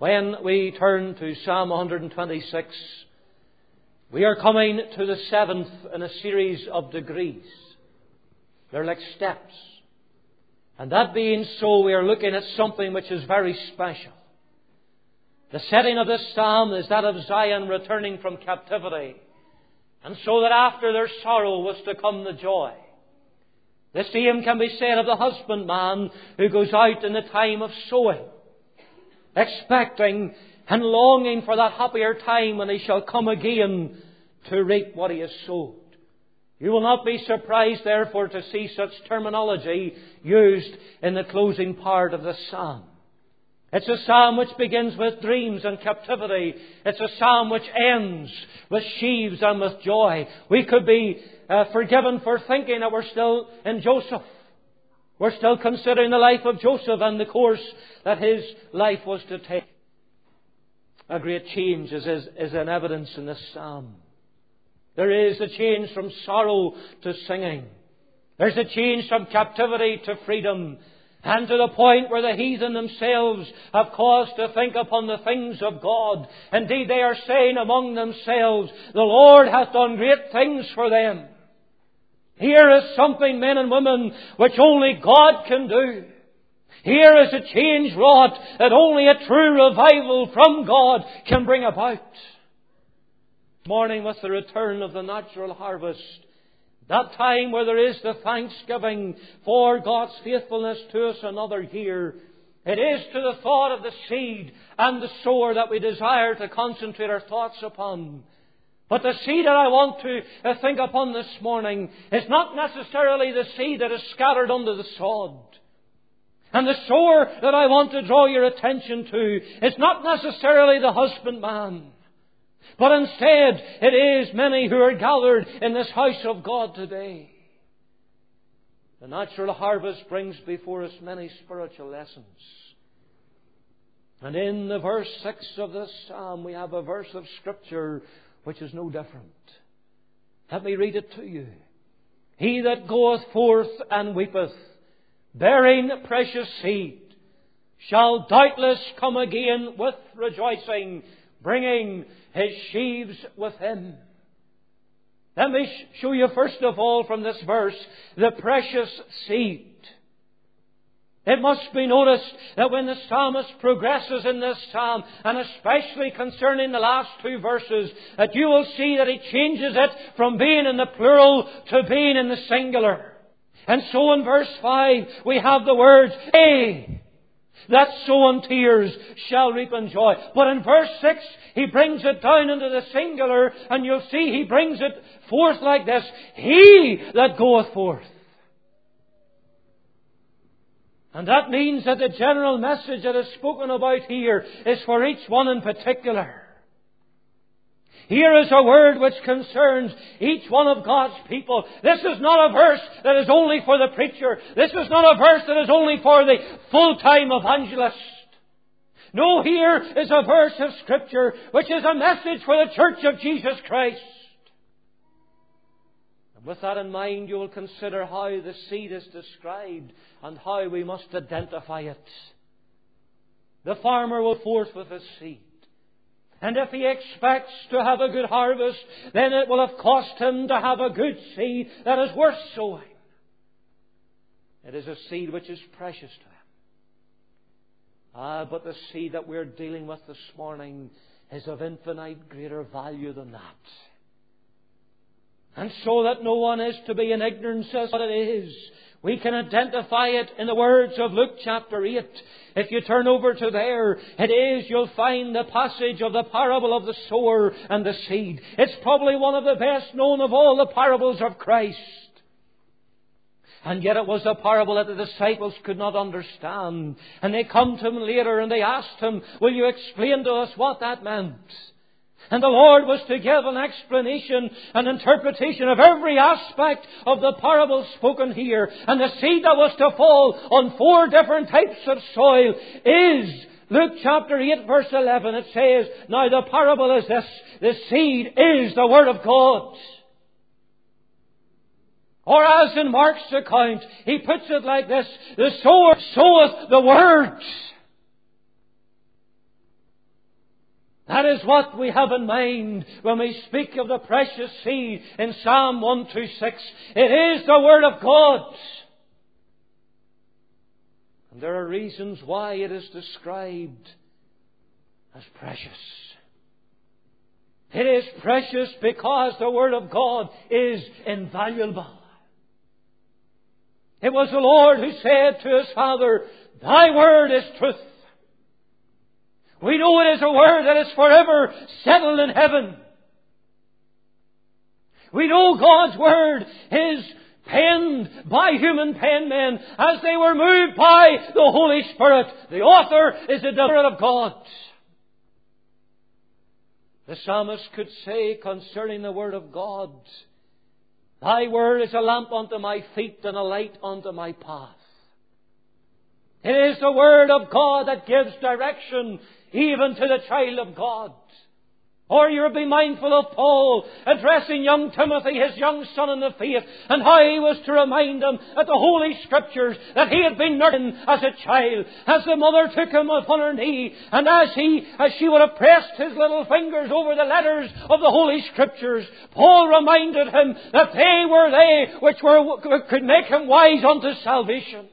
When we turn to Psalm 126, we are coming to the 7th in a series of degrees. They're like steps. And that being so, we are looking at something which is very special. The setting of this psalm is that of Zion returning from captivity. And so that after their sorrow was to come the joy. The same can be said of the husbandman who goes out in the time of sowing, expecting and longing for that happier time when he shall come again to reap what he has sowed. You will not be surprised, therefore, to see such terminology used in the closing part of the psalm. It's a psalm which begins with dreams and captivity. It's a psalm which ends with sheaves and with joy. We could be forgiven for thinking that we're still in Joseph. We're still considering the life of Joseph and the course that his life was to take. A great change is in evidence in this psalm. There is a change from sorrow to singing. There's a change from captivity to freedom. And to the point where the heathen themselves have cause to think upon the things of God. Indeed, they are saying among themselves, the Lord hath done great things for them. Here is something, men and women, which only God can do. Here is a change wrought that only a true revival from God can bring about. This morning, with the return of the natural harvest, that time where there is the thanksgiving for God's faithfulness to us another year, it is to the thought of the seed and the sower that we desire to concentrate our thoughts upon. But the seed that I want to think upon this morning is not necessarily the seed that is scattered under the sod. And the sower that I want to draw your attention to is not necessarily the husbandman. But instead, it is many who are gathered in this house of God today. The natural harvest brings before us many spiritual lessons. And in the verse 6 of this psalm, we have a verse of Scripture which is no different. Let me read it to you. He that goeth forth and weepeth, bearing precious seed, shall doubtless come again with rejoicing, bringing his sheaves with him. Let me show you first of all from this verse the precious seed. It must be noticed that when the psalmist progresses in this psalm, and especially concerning the last two verses, that you will see that he changes it from being in the plural to being in the singular. And so in verse 5 we have the words, "They that sow in tears shall reap in joy." But in verse 6 he brings it down into the singular, and you'll see he brings it forth like this: "He that goeth forth." And that means that the general message that is spoken about here is for each one in particular. Here is a word which concerns each one of God's people. This is not a verse that is only for the preacher. This is not a verse that is only for the full-time evangelist. No, here is a verse of Scripture which is a message for the Church of Jesus Christ. And with that in mind, you will consider how the seed is described and how we must identify it. The farmer will forth with his seed. And if he expects to have a good harvest, then it will have cost him to have a good seed that is worth sowing. It is a seed which is precious to him. But the seed that we're dealing with this morning is of infinite greater value than that. And so that no one is to be in ignorance as to what it is, we can identify it in the words of Luke chapter 8. If you turn over to there, you'll find the passage of the parable of the sower and the seed. It's probably one of the best known of all the parables of Christ. And yet it was a parable that the disciples could not understand. And they come to him later and they asked him, "Will you explain to us what that meant?" And the Lord was to give an explanation, an interpretation of every aspect of the parable spoken here. And the seed that was to fall on 4 different types of soil is Luke chapter 8 verse 11. It says, "Now the parable is this: the seed is the Word of God." Or as in Mark's account, he puts it like this: "The sower soweth the Word." That is what we have in mind when we speak of the precious seed in Psalm 126. It is the Word of God. And there are reasons why it is described as precious. It is precious because the Word of God is invaluable. It was the Lord who said to His Father, Thy Word is truth. We know it is a Word that is forever settled in heaven. We know God's Word is penned by human penmen as they were moved by the Holy Spirit. The author is the Spirit of God. The psalmist could say concerning the Word of God, Thy Word is a lamp unto my feet and a light unto my path. It is the Word of God that gives direction even to the child of God. Or you'll be mindful of Paul addressing young Timothy, his young son in the faith, and how he was to remind him that the Holy Scriptures that he had been nursing as a child, as the mother took him upon her knee, and as she would have pressed his little fingers over the letters of the Holy Scriptures, Paul reminded him that they were they which could make him wise unto salvation.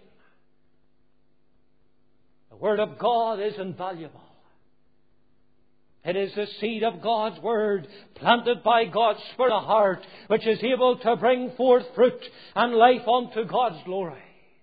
The Word of God is invaluable. It is the seed of God's Word planted by God's Spirit in the heart, which is able to bring forth fruit and life unto God's glory.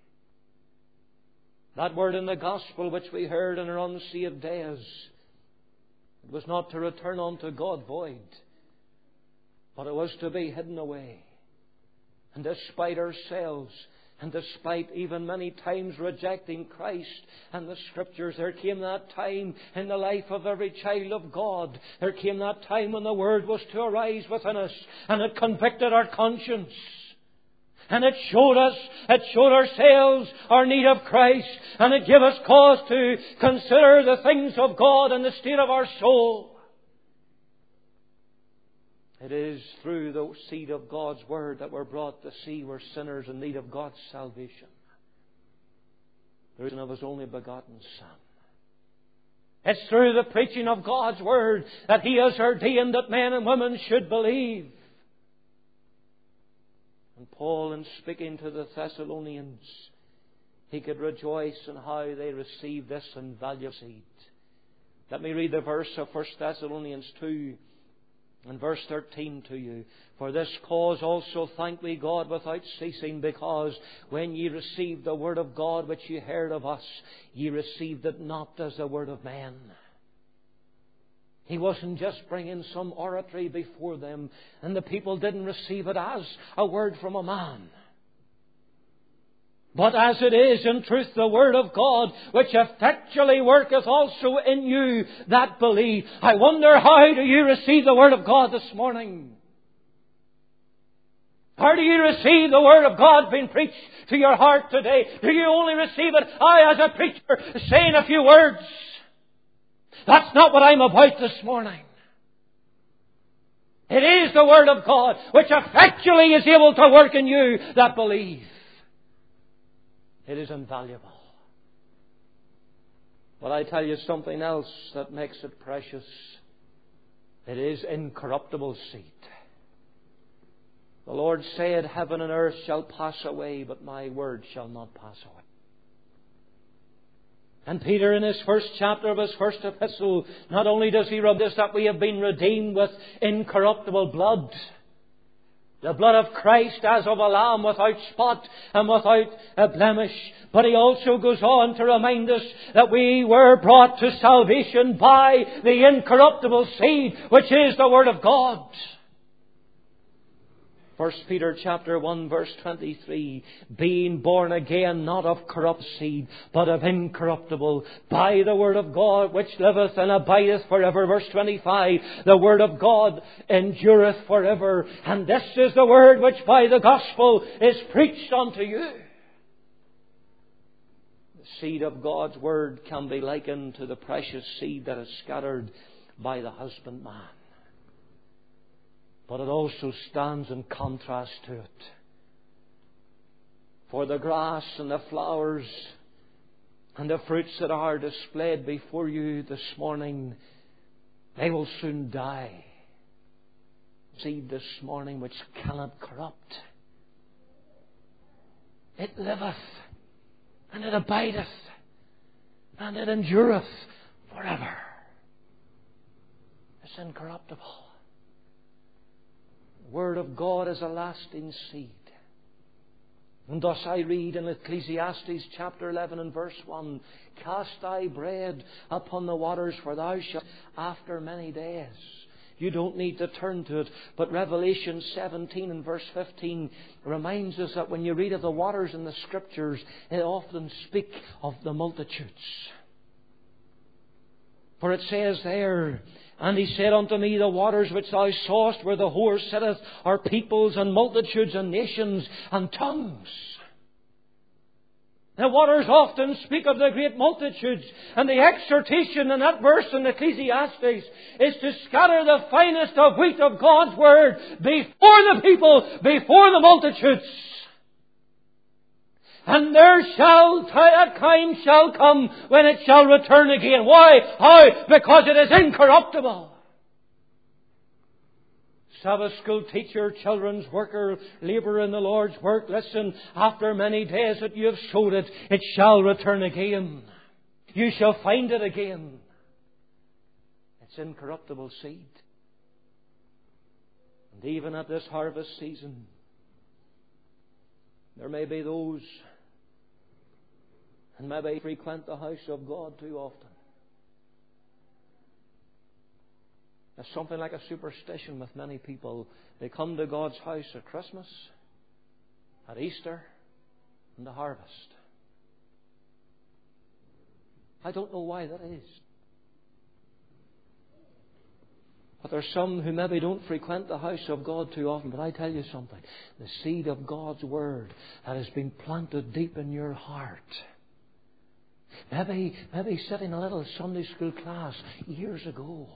That word in the Gospel which we heard in our unsaved days, it was not to return unto God void, but it was to be hidden away. And despite ourselves, and despite even many times rejecting Christ and the Scriptures, there came that time in the life of every child of God. There came that time when the Word was to arise within us, and it convicted our conscience. And it showed ourselves our need of Christ, and it gave us cause to consider the things of God and the state of our soul. It is through the seed of God's Word that we're brought to see we're sinners in need of God's salvation. The reason of His only begotten Son. It's through the preaching of God's Word that He has ordained that men and women should believe. And Paul, in speaking to the Thessalonians, he could rejoice in how they received this invaluable seed. Let me read the verse of 1 Thessalonians 2. And verse 13 to you. For this cause also thank we God without ceasing, because when ye received the Word of God which ye heard of us, ye received it not as the word of man. He wasn't just bringing some oratory before them, and the people didn't receive it as a word from a man. But as it is in truth the Word of God, which effectually worketh also in you that believe. I wonder, how do you receive the Word of God this morning? How do you receive the Word of God being preached to your heart today? Do you only receive it, I as a preacher, saying a few words? That's not what I'm about this morning. It is the Word of God, which effectually is able to work in you that believe. It is invaluable. But I tell you something else that makes it precious. It is incorruptible seed. The Lord said, Heaven and earth shall pass away, but my word shall not pass away. And Peter, in his first chapter of his first epistle, not only does he rub this that we have been redeemed with incorruptible blood, the blood of Christ as of a lamb without spot and without a blemish. But he also goes on to remind us that we were brought to salvation by the incorruptible seed, which is the Word of God. 1 Peter chapter 1 verse 23, being born again not of corrupt seed, but of incorruptible, by the Word of God which liveth and abideth forever. Verse 25, the Word of God endureth forever. And this is the Word which by the gospel is preached unto you. The seed of God's Word can be likened to the precious seed that is scattered by the husbandman. But it also stands in contrast to it. For the grass and the flowers and the fruits that are displayed before you this morning, They will soon die. Seed this morning which cannot corrupt. It liveth, and it abideth, and it endureth forever. It's incorruptible. The Word of God is a lasting seed. And thus I read in Ecclesiastes chapter 11 and verse 1, Cast thy bread upon the waters, for thou shalt after many days. You don't need to turn to it, but Revelation 17 and verse 15 reminds us that when you read of the waters in the Scriptures, it often speaks of the multitudes. For it says there, And he said unto me, The waters which thou sawest where the whore sitteth are peoples and multitudes and nations and tongues. The waters often speak of the great multitudes, and the exhortation in that verse in Ecclesiastes is to scatter the finest of wheat of God's Word before the people, before the multitudes. And a time shall come when it shall return again. Why? How? Because it is incorruptible. Sabbath school teacher, children's worker, labourer in the Lord's work, listen, after many days that you have sowed it, it shall return again. You shall find it again. It's incorruptible seed. And even at this harvest season, there may be those, and maybe frequent the house of God too often. It's something like a superstition with many people. They come to God's house at Christmas, at Easter, and the harvest. I don't know why that is. But there's some who maybe don't frequent the house of God too often. But I tell you something. The seed of God's Word that has been planted deep in your heart. Maybe sitting in a little Sunday school class years ago.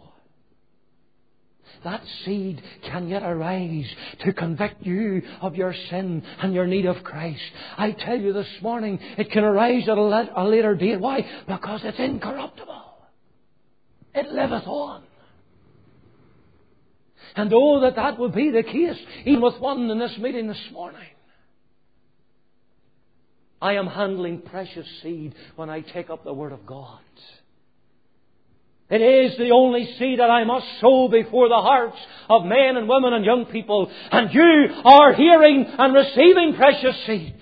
That seed can yet arise to convict you of your sin and your need of Christ. I tell you this morning, it can arise at a later date. Why? Because it's incorruptible. It liveth on. And oh, that would be the case, even with one in this meeting this morning. I am handling precious seed when I take up the Word of God. It is the only seed that I must sow before the hearts of men and women and young people. And you are hearing and receiving precious seed.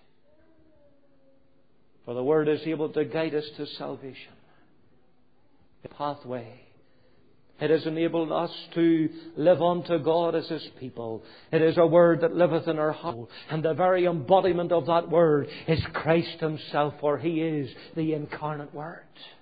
For the Word is able to guide us to salvation. The pathway. It has enabled us to live unto God as His people. It is a Word that liveth in our heart. And the very embodiment of that Word is Christ Himself, for He is the incarnate Word.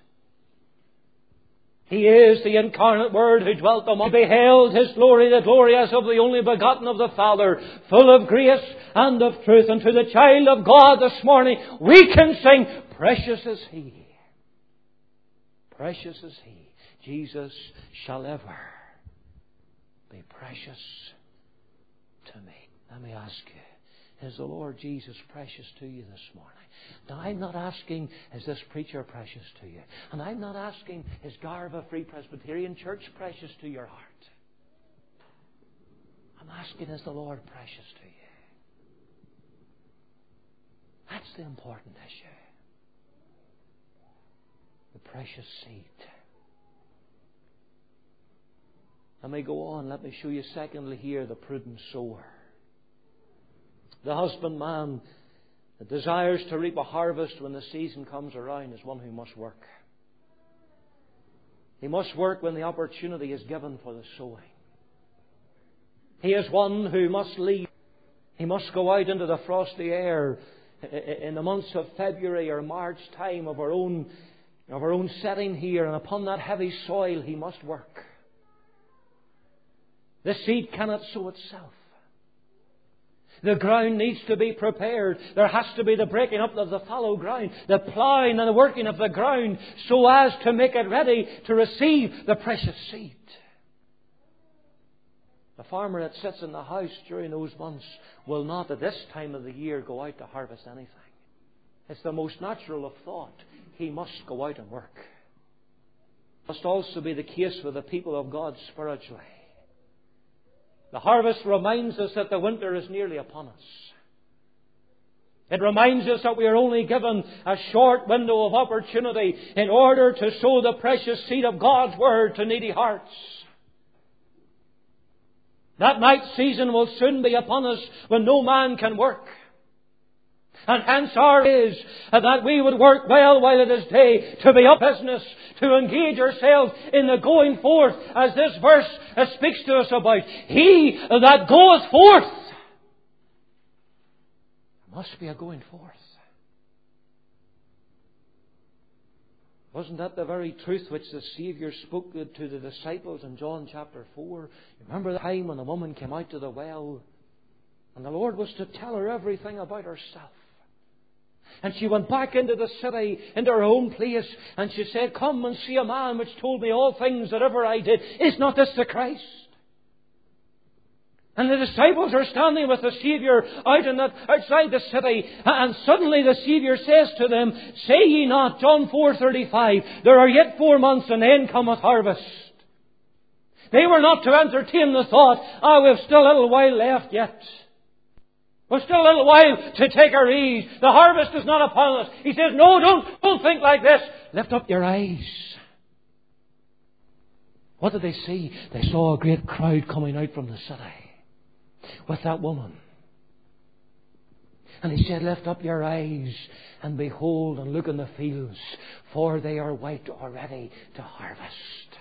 He is the incarnate Word who dwelt among us. Beheld His glory, the glory as of the only begotten of the Father, full of grace and of truth. And to the child of God this morning, we can sing, Precious is He. Precious is He. Jesus shall ever be precious to me. Let me ask you, is the Lord Jesus precious to you this morning? Now, I'm not asking, is this preacher precious to you? And I'm not asking, is Garva Free Presbyterian Church precious to your heart? I'm asking, is the Lord precious to you? That's the important issue. The precious seed. Let me go on. Let me show you secondly here the prudent sower. The husbandman that desires to reap a harvest when the season comes around is one who must work. He must work when the opportunity is given for the sowing. He is one who must leave. He must go out into the frosty air in the months of February or March time of our own setting here, and upon that heavy soil he must work. The seed cannot sow itself. The ground needs to be prepared. There has to be the breaking up of the fallow ground, the ploughing and the working of the ground so as to make it ready to receive the precious seed. The farmer that sits in the house during those months will not at this time of the year go out to harvest anything. It's the most natural of thought. He must go out and work. He must also be the case with the people of God spiritually. The harvest reminds us that the winter is nearly upon us. It reminds us that we are only given a short window of opportunity in order to sow the precious seed of God's Word to needy hearts. That night season will soon be upon us when no man can work. And hence our is that we would work well while it is day, to be up business, to engage ourselves in the going forth, as this verse speaks to us about. He that goeth forth. There must be a going forth. Wasn't that the very truth which the Saviour spoke to the disciples in John chapter 4? Remember the time when the woman came out to the well and the Lord was to tell her everything about herself. And she went back into the city, into her own place, and she said, "Come and see a man which told me all things that ever I did. Is not this the Christ?" And the disciples are standing with the Saviour outside the city, and suddenly the Saviour says to them, "Say ye not," John 4:35, "there are yet 4 months, and then cometh harvest." They were not to entertain the thought, we've still a little while left yet. We've still a little while to take our ease. The harvest is not upon us. He says, "No, don't think like this. Lift up your eyes." What did they see? They saw a great crowd coming out from the city with that woman. And He said, "Lift up your eyes and behold and look in the fields, for they are white already to harvest."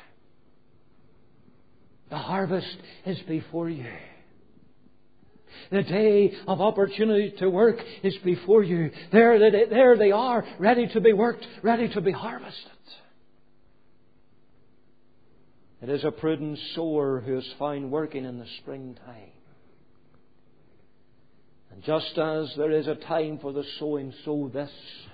The harvest is before you. The day of opportunity to work is before you. There they are, ready to be worked, ready to be harvested. It is a prudent sower who is found working in the springtime. And just as there is a time for the sowing, so this,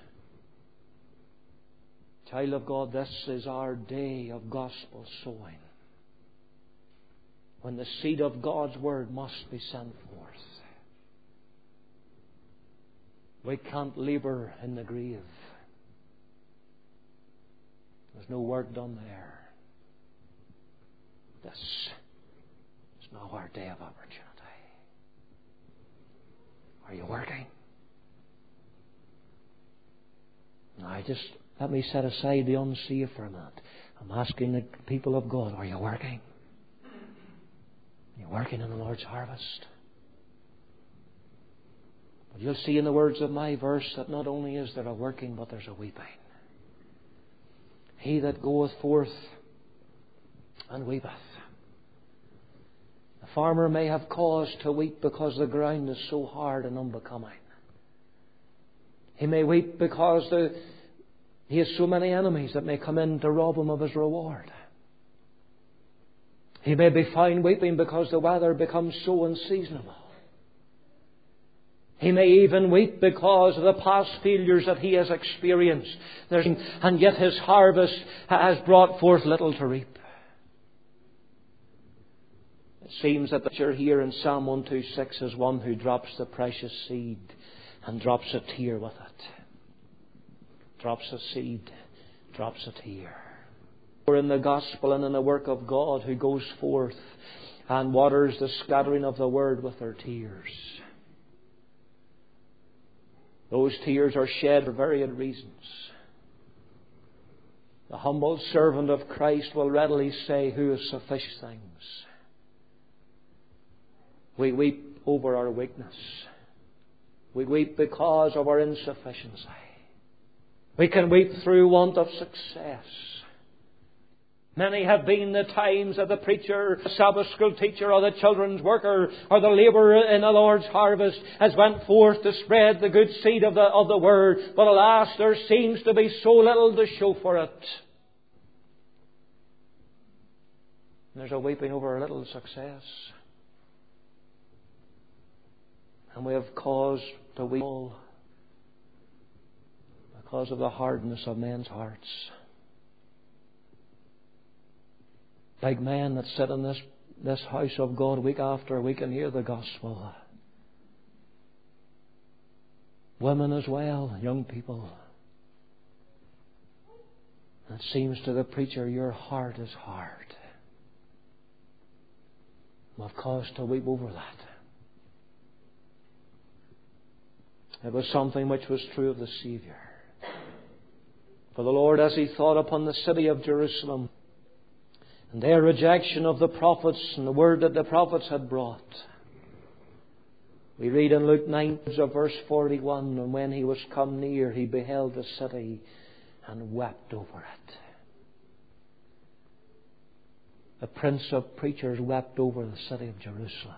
child of God, this is our day of gospel sowing, when the seed of God's Word must be sent forth. We can't labour in the grave. There's no work done there. This is now our day of opportunity. Are you working? Now, let me set aside the unsaved for a minute. I'm asking the people of God, are you working? Are you working in the Lord's harvest? But you'll see in the words of my verse that not only is there a working, but there's a weeping. He that goeth forth and weepeth. The farmer may have cause to weep because the ground is so hard and unbecoming. He may weep because he has so many enemies that may come in to rob him of his reward. He may be found weeping because the weather becomes so unseasonable. He may even weep because of the past failures that he has experienced. And yet his harvest has brought forth little to reap. It seems that the picture here in Psalm 126 is one who drops the precious seed and drops a tear with it. Drops a seed, drops a tear. Or in the gospel and in the work of God, who goes forth and waters the scattering of the word with their tears. Those tears are shed for varied reasons. The humble servant of Christ will readily say, "Who is sufficient things?" We weep over our weakness. We weep because of our insufficiency. We can weep through want of success. Many have been the times that the preacher, the Sabbath school teacher, or the children's worker, or the labourer in the Lord's harvest has went forth to spread the good seed of the word. But alas, there seems to be so little to show for it. And there's a weeping over a little success. And we have cause to weep because of the hardness of men's hearts. Like men that sit in this house of God week after week and hear the gospel. Women as well, young people. It seems to the preacher your heart is hard. We've cause to weep over that. It was something which was true of the Saviour. For the Lord, as He thought upon the city of Jerusalem and their rejection of the prophets and the word that the prophets had brought, we read in Luke 9 verse 41, and when He was come near, He beheld the city and wept over it. The Prince of Preachers wept over the city of Jerusalem.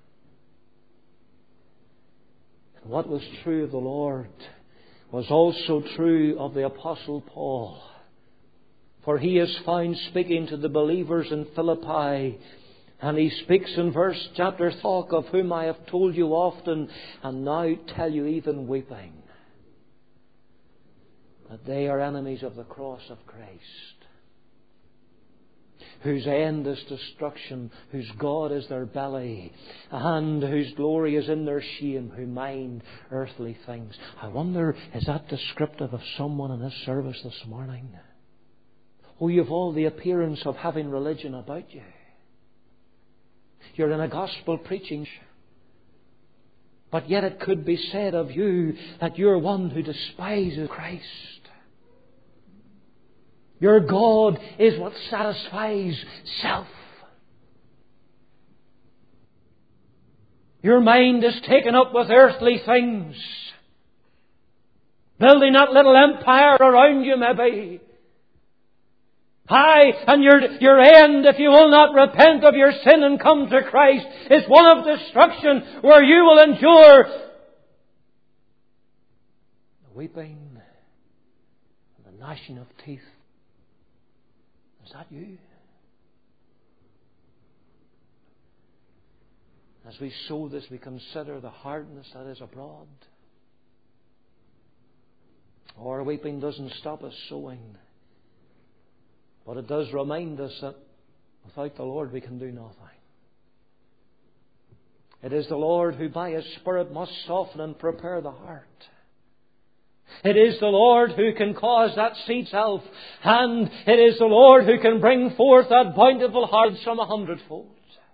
And what was true of the Lord was also true of the Apostle Paul. For he is found speaking to the believers in Philippi, and he speaks in chapter 3, of whom I have told you often, and now tell you even weeping, that they are enemies of the cross of Christ, whose end is destruction, whose God is their belly, and whose glory is in their shame, who mind earthly things. I wonder, is that descriptive of someone in this service this morning? Oh, you have all the appearance of having religion about you. You're in a gospel preaching, but yet it could be said of you that you're one who despises Christ. Your God is what satisfies self. Your mind is taken up with earthly things, building that little empire around you maybe. Aye, and your end, if you will not repent of your sin and come to Christ, is one of destruction, where you will endure the weeping and the gnashing of teeth. Is that you? As we sow this, we consider the hardness that is abroad. Our weeping doesn't stop us sowing, but it does remind us that without the Lord we can do nothing. It is the Lord who by His Spirit must soften and prepare the heart. It is the Lord who can cause that seed self, and it is the Lord who can bring forth that bountiful harvest from 100-fold.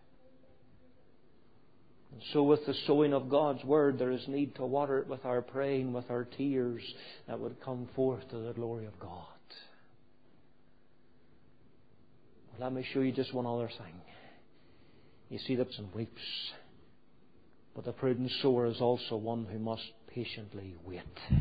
And so with the sowing of God's Word, there is need to water it with our praying, with our tears, that would come forth to the glory of God. Let me show you just one other thing. You see that and weeps, but the prudent sower is also one who must patiently wait.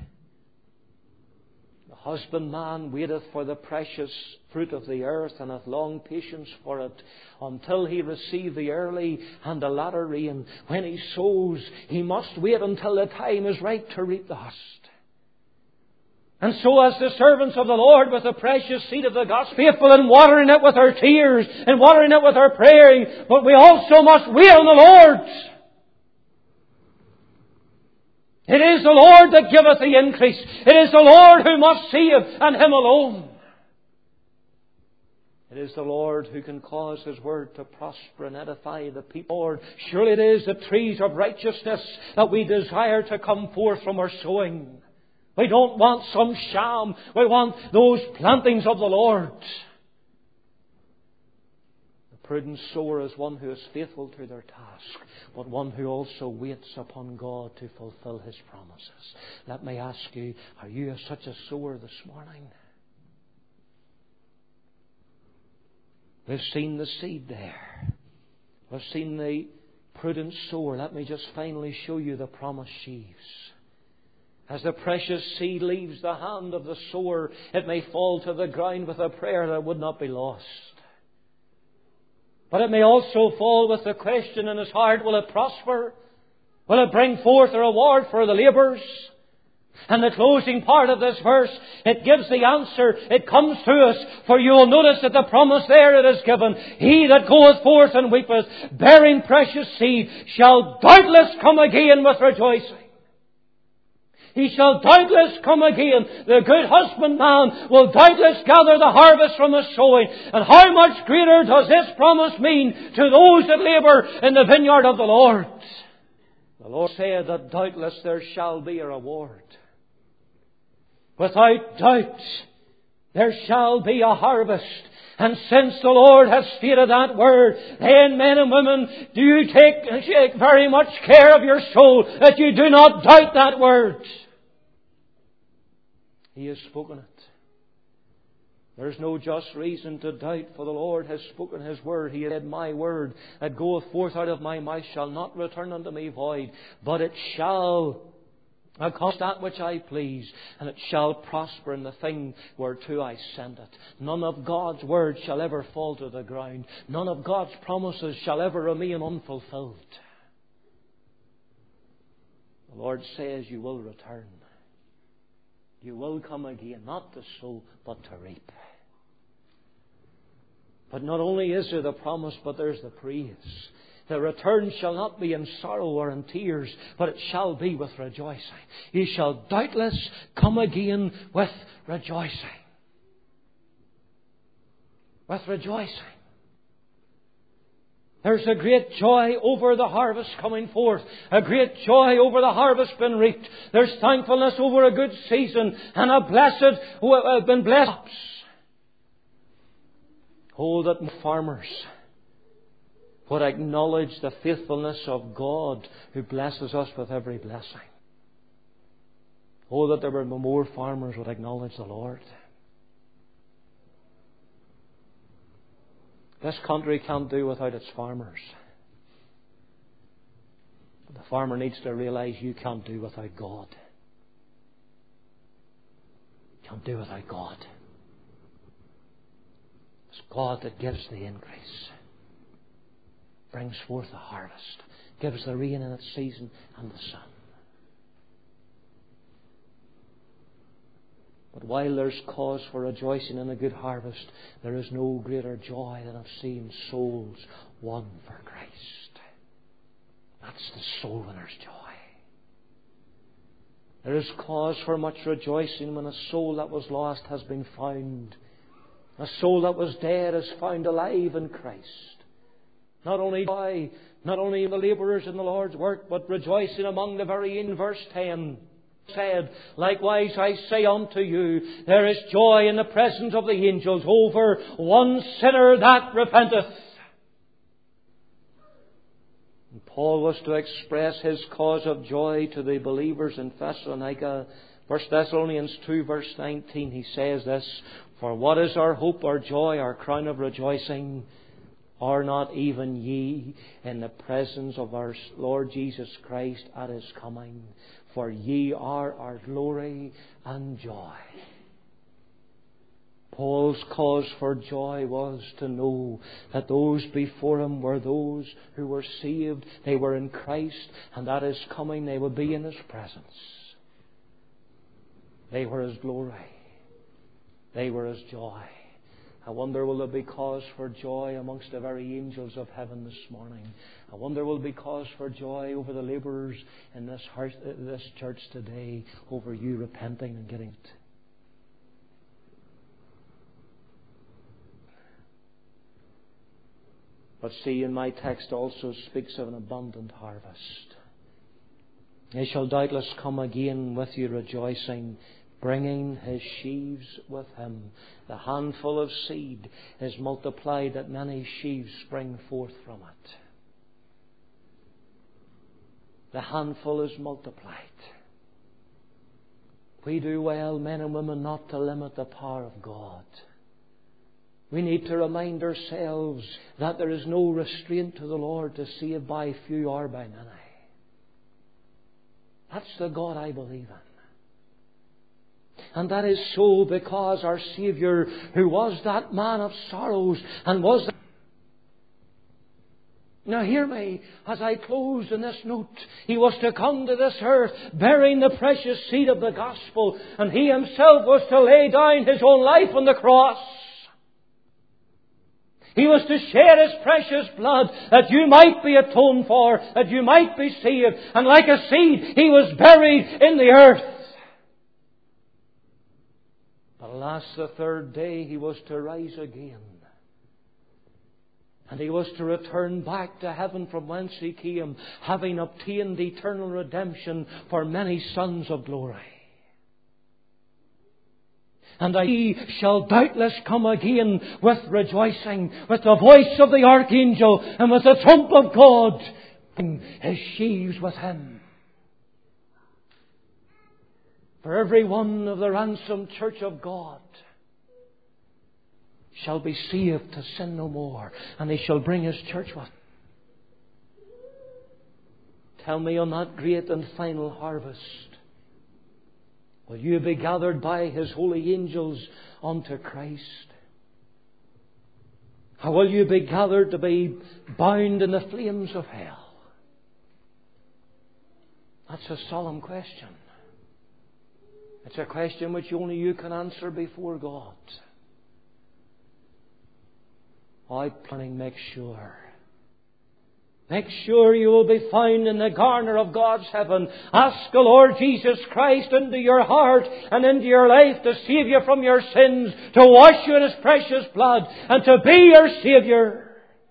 The husbandman waiteth for the precious fruit of the earth, and hath long patience for it, until he receive the early and the latter rain. When he sows, he must wait until the time is right to reap the harvest. And so as the servants of the Lord with the precious seed of the gospel, faithful in watering it with our tears and watering it with our praying, but we also must wait on the Lord. It is the Lord that giveth the increase. It is the Lord who must save, and Him alone. It is the Lord who can cause His word to prosper and edify the people. Lord, surely it is the trees of righteousness that we desire to come forth from our sowing. We don't want some sham. We want those plantings of the Lord. The prudent sower is one who is faithful to their task, but one who also waits upon God to fulfill His promises. Let me ask you, are you such a sower this morning? We've seen the seed there. We've seen the prudent sower. Let me just finally show you the promised sheaves. As the precious seed leaves the hand of the sower, it may fall to the ground with a prayer that would not be lost. But it may also fall with the question in his heart, will it prosper? Will it bring forth a reward for the labours? And the closing part of this verse, it gives the answer. It comes to us. For you will notice that the promise there it is given. He that goeth forth and weepeth, bearing precious seed, shall doubtless come again with rejoicing. He shall doubtless come again. The good husbandman will doubtless gather the harvest from the sowing. And how much greater does this promise mean to those that labour in the vineyard of the Lord? The Lord said that doubtless there shall be a reward. Without doubt, There shall be a harvest. And since the Lord has stated that word, then men and women, do you take very much care of your soul that you do not doubt that word. He has spoken it. There's no just reason to doubt, for the Lord has spoken His word. He said, my word that goeth forth out of my mouth shall not return unto me void, but it shall accomplish that which I please, and it shall prosper in the thing whereto I send it. None of God's word shall ever fall to the ground. None of God's promises shall ever remain unfulfilled. The Lord says you will return. You will come again, not to sow, but to reap. But not only is there the promise, but there's the praise. The return shall not be in sorrow or in tears, but it shall be with rejoicing. You shall doubtless come again with rejoicing. With rejoicing. There's a great joy over the harvest coming forth. A great joy over the harvest being reaped. There's thankfulness over a good season and a blessed who have been blessed. Oh, that farmers would acknowledge the faithfulness of God who blesses us with every blessing. Oh, that there were more farmers would acknowledge the Lord. This country can't do without its farmers. But the farmer needs to realize you can't do without God. You can't do without God. It's God that gives the increase, brings forth the harvest, gives the rain in its season and the sun. But while there's cause for rejoicing in a good harvest, there is no greater joy than of seeing souls won for Christ. That's the soul winner's joy. There is cause for much rejoicing when a soul that was lost has been found. A soul that was dead is found alive in Christ. Not only joy, not only the labourers in the Lord's work, but rejoicing among the very in verse 10. Said, likewise I say unto you, there is joy in the presence of the angels over one sinner that repenteth. And Paul was to express his cause of joy to the believers in Thessalonica. 1 Thessalonians 2 verse 19, he says this, for what is our hope, our joy, our crown of rejoicing? Are not even ye in the presence of our Lord Jesus Christ at His coming? For ye are our glory and joy. Paul's cause for joy was to know that those before him were those who were saved. They were in Christ, and at His coming they would be in His presence. They were His glory. They were His joy. I wonder, will there be cause for joy amongst the very angels of heaven this morning? I wonder, will there be cause for joy over the labourers in this church today, over you repenting and getting it? But see, in my text also speaks of an abundant harvest. He shall doubtless come again with you rejoicing, bringing his sheaves with him. The handful of seed is multiplied that many sheaves spring forth from it. The handful is multiplied. We do well, men and women, not to limit the power of God. We need to remind ourselves that there is no restraint to the Lord to save by few or by many. That's the God I believe in. And that is so because our Saviour, who was that man of sorrows and was that... Now hear me as I close in this note. He was to come to this earth bearing the precious seed of the gospel, and He Himself was to lay down His own life on the cross. He was to shed His precious blood that you might be atoned for, that you might be saved. And like a seed, He was buried in the earth. But alas, the third day He was to rise again. And He was to return back to heaven from whence He came, having obtained eternal redemption for many sons of glory. And He shall doubtless come again with rejoicing, with the voice of the archangel, and with the trump of God, His sheaves with Him. For every one of the ransomed church of God shall be saved to sin no more, and He shall bring His church with Him. Tell me, on that great and final harvest, will you be gathered by His holy angels unto Christ? Or will you be gathered to be bound in the flames of hell? That's a solemn question. It's a question which only you can answer before God. Outplanning, make sure. Make sure you will be found in the garner of God's heaven. Ask the Lord Jesus Christ into your heart and into your life to save you from your sins, to wash you in His precious blood, and to be your Saviour.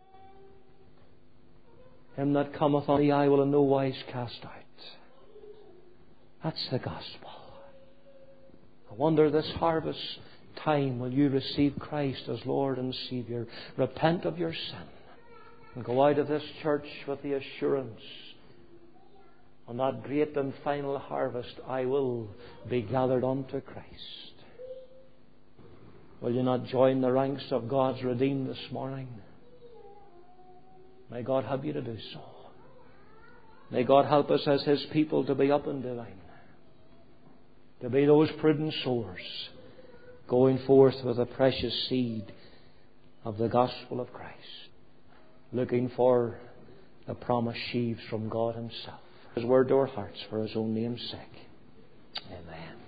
Him that cometh on thee I will in no wise cast out. That's the gospel. I wonder this harvest time, will you receive Christ as Lord and Saviour? Repent of your sin and go out of this church with the assurance, on that great and final harvest, I will be gathered unto Christ. Will you not join the ranks of God's redeemed this morning? May God help you to do so. May God help us as His people to be up and doing, to be those prudent sowers, going forth with the precious seed of the gospel of Christ, looking for the promised sheaves from God Himself. His word to our hearts for His own name's sake. Amen.